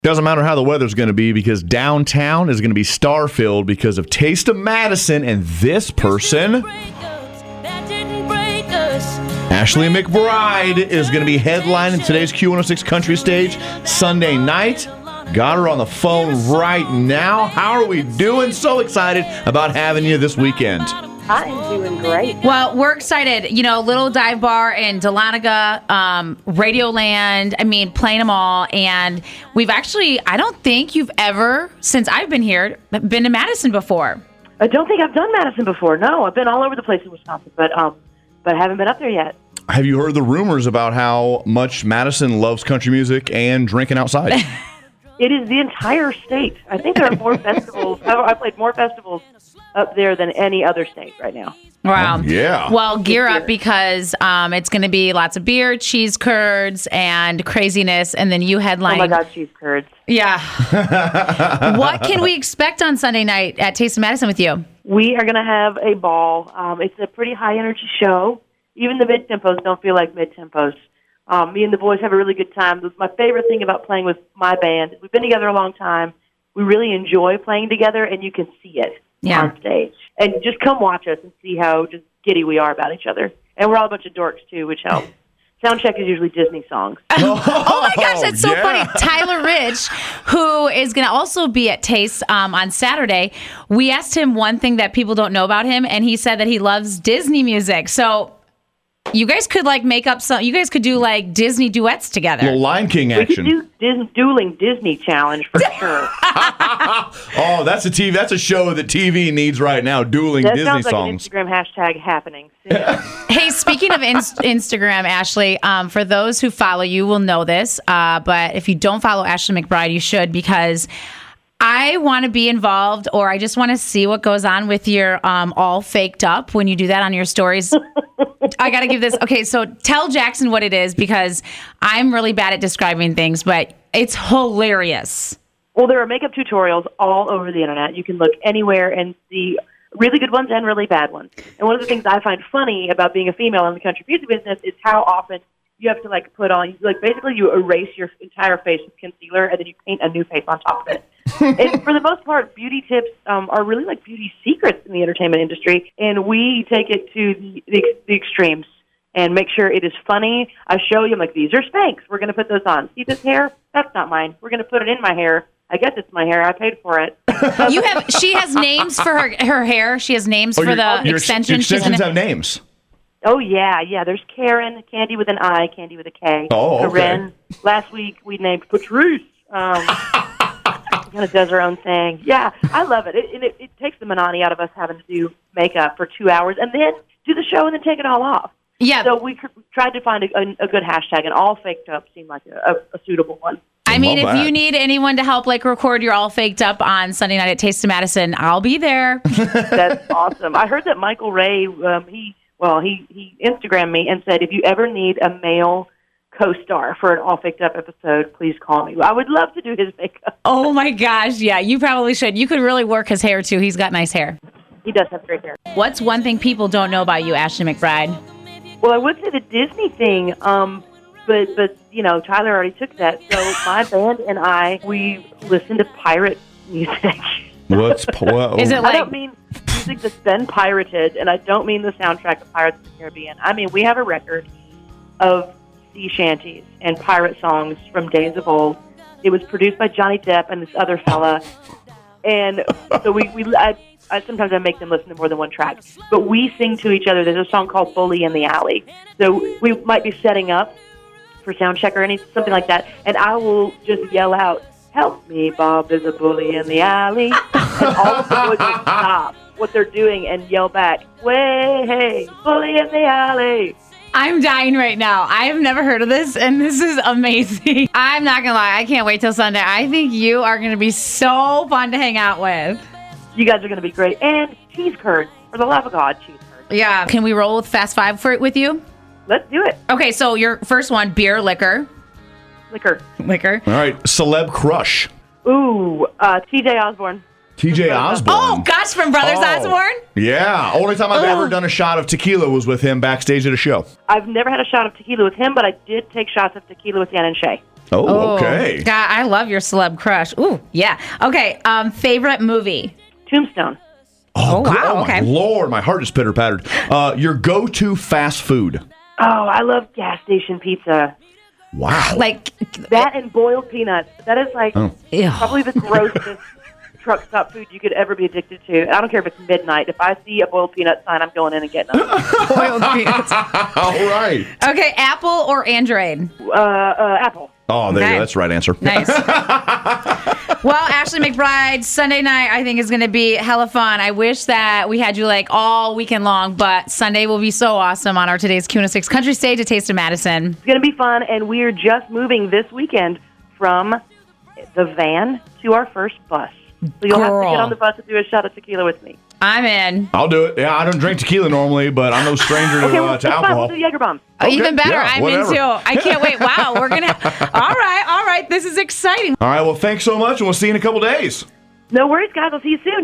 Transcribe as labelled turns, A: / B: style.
A: Doesn't matter how the weather's going to be because downtown is going to be star-filled because of Taste of Madison and this person. Ashley McBryde is going to be headlining today's Q106 Country Stage Sunday night. Got her on the phone right now. How are we doing? So excited about having you this weekend.
B: I'm doing great.
C: Well, we're excited. You know, Little Dive Bar in Dahlonega, Radioland, playing them all. And we've actually, I don't think you've ever, since I've been here, been to Madison before.
B: I don't think I've done Madison before. No, I've been all over the place in Wisconsin, but haven't been up there yet.
A: Have you heard the rumors about how much Madison loves country music and drinking outside?
B: It is the entire state. I think there are more festivals. I played more festivals up there than any other state right now.
C: Wow.
A: Yeah.
C: Well, gear up because it's going to be lots of beer, cheese curds, and craziness, and then you headline.
B: Oh, my God, cheese curds.
C: Yeah. What can we expect on Sunday night at Taste of Madison with you?
B: We are going to have a ball. It's a pretty high-energy show. Even the mid-tempos don't feel like mid-tempos. Me and the boys have a really good time. My favorite thing about playing with my band is we've been together a long time. We really enjoy playing together, and you can see it on stage. And just come watch us and see how just giddy we are about each other. And we're all a bunch of dorks, too, which helps. Soundcheck is usually Disney songs.
C: Oh my gosh, that's so funny. Tyler Rich, who is going to also be at Taste on Saturday, we asked him one thing that people don't know about him, and he said that he loves Disney music. So you guys could make up you guys could do Disney duets together.
A: Little Lion King action.
B: We could do dueling Disney challenge for sure.
A: Oh, that's a show that TV needs right now, dueling
B: that
A: Disney
B: sounds like
A: songs.
B: an Instagram hashtag happening.
C: Hey, speaking of Instagram, Ashley, for those who follow you will know this, but if you don't follow Ashley McBryde, you should, because I want to be involved, or I just want to see what goes on with your all faked up when you do that on your stories. I got to give this. Okay, so tell Jackson what it is, because I'm really bad at describing things, but it's hilarious.
B: Well, there are makeup tutorials all over the internet. You can look anywhere and see really good ones and really bad ones. And one of the things I find funny about being a female in the country music business is how often you have to put on, basically you erase your entire face with concealer and then you paint a new face on top of it. And for the most part, beauty tips are really like beauty secrets in the entertainment industry, and we take it to the extremes and make sure it is funny. I show you, I'm like, these are Spanx. We're going to put those on. See this hair? That's not mine. We're going to put it in my hair. I guess it's my hair. I paid for it.
C: She has names for her hair. She has names for the extensions.
A: Your extensions have names.
B: Oh, yeah. There's Karen, Candy with an I, Candy with a K.
A: Oh, okay.
B: Karen. Last week we named Patrice. Kind of does her own thing. Yeah, I love it. It takes the monotony out of us having to do makeup for 2 hours and then do the show and then take it all off.
C: Yeah.
B: So we tried to find a good hashtag, and all faked up seemed like a suitable one.
C: If you need anyone to help record your all faked up on Sunday night at Taste of Madison, I'll be there.
B: That's awesome. I heard that Michael Ray, he Instagrammed me and said, if you ever need a male co-star for an all faked up episode, please call me. I would love to do his makeup.
C: Oh my gosh, yeah, you probably should. You could really work his hair too. He's got nice hair.
B: He does have great hair.
C: What's one thing people don't know about you, Ashley McBryde?
B: Well, I would say the Disney thing, but Tyler already took that. So my band and we listen to pirate music.
C: Is it
B: I don't mean music that's been pirated, and I don't mean the soundtrack of Pirates of the Caribbean. I mean, we have a record of sea shanties and pirate songs from days of old. It was produced by Johnny Depp and this other fella, and so I sometimes I make them listen to more than one track, but we sing to each other. There's a song called "Bully in the Alley," so we might be setting up for sound check or something like that, and I will just yell out, "Help me, Bob, there's a bully in the alley," and all of the boys will stop what they're doing and yell back, "Way, hey, bully in the alley."
C: I'm dying right now. I have never heard of this, and this is amazing. I'm not going to lie. I can't wait till Sunday. I think you are going to be so fun to hang out with.
B: You guys are going to be great. And cheese curds. For the love of God, cheese curds.
C: Yeah. Can we roll with Fast Five with you?
B: Let's do it.
C: Okay, so your first one, beer, liquor.
B: Liquor.
A: All right. Celeb crush.
B: Ooh, TJ Osborne.
A: TJ Osborne.
C: Oh, God. Josh from Brothers
A: Oh.
C: Osborne?
A: Yeah. Only time I've ever done a shot of tequila was with him backstage at a show.
B: I've never had a shot of tequila with him, but I did take shots of tequila with Dan and Shay.
A: Oh, okay.
C: God, I love your celeb crush. Ooh, yeah. Okay, favorite movie?
B: Tombstone.
C: Oh,
A: good.
C: wow,
A: Oh,
C: okay.
A: my Lord, my heart just pitter-pattered. Your go-to fast food.
B: Oh, I love gas station pizza.
A: Wow.
C: Like,
B: That and boiled peanuts. That is like
C: ew.
B: probably the grossest truck stop food you could ever be addicted to. And I don't care if it's midnight. If I see a boiled peanut sign, I'm going in and getting them.
C: boiled peanuts.
A: All right.
C: Okay, Apple or Android?
B: Apple.
A: Oh, there you
C: Okay.
A: go. That's the right answer.
C: Nice. Well, Ashley McBride, Sunday night I think is going to be hella fun. I wish that we had you like all weekend long, but Sunday will be so awesome on our today's Q106 Country Stage at Taste of Madison.
B: It's going to be fun, and we're just moving this weekend from the van to our first bus. So you'll have to
C: Girl.
B: get on the bus and do a shot of tequila with me.
C: I'm in.
A: I'll do it. Yeah, I don't drink tequila normally, but I'm no stranger
B: Okay,
A: to
B: well, that's fine.
A: alcohol.
B: We'll do Jaeger bombs.
A: Okay,
C: Even better.
A: yeah,
C: I'm
A: whatever.
C: in too. I can't wait. Wow, we're going to. All right. This is exciting.
A: All right, well, thanks so much, and we'll see you in a couple days.
B: No worries, guys. I'll see you soon.